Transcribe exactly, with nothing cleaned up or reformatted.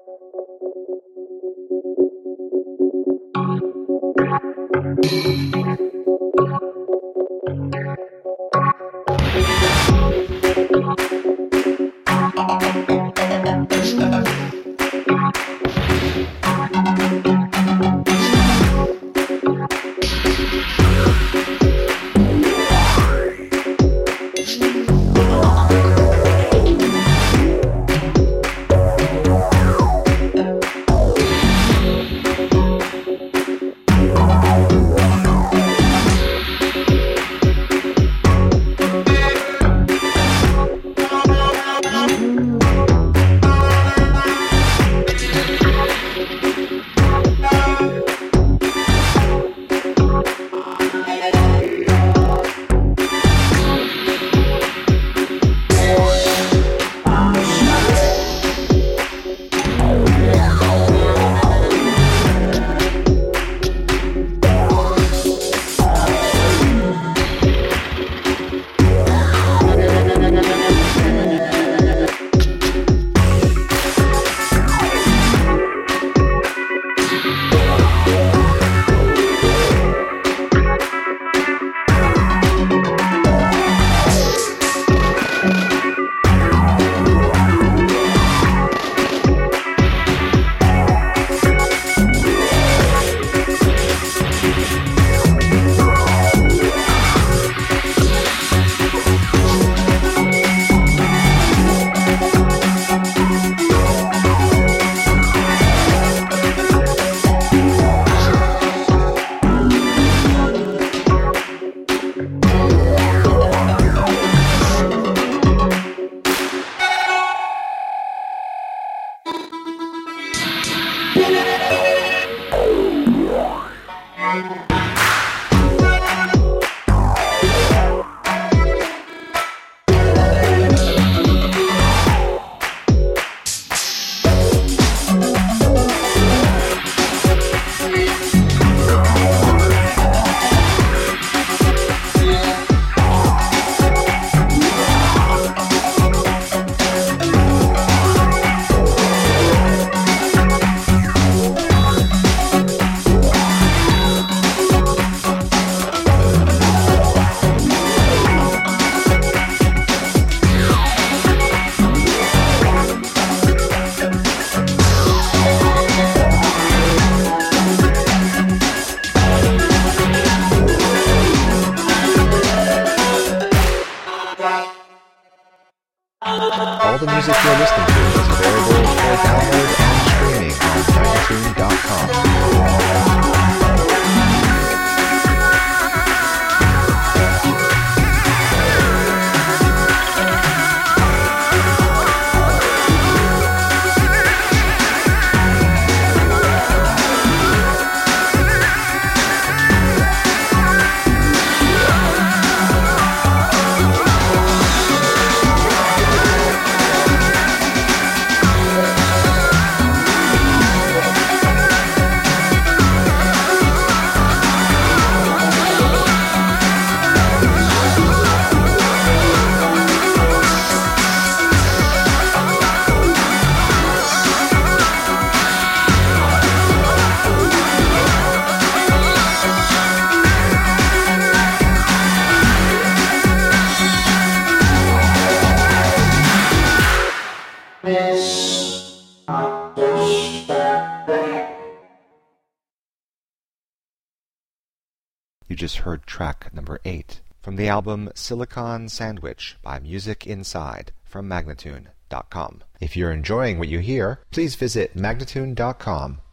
All the music you're listening to is available for download and streaming on Magnatune dot com. You just heard track number eight from the album Silicon Sandwich by Music Inside from Magnatune dot com. If you're enjoying what you hear, please visit Magnatune dot com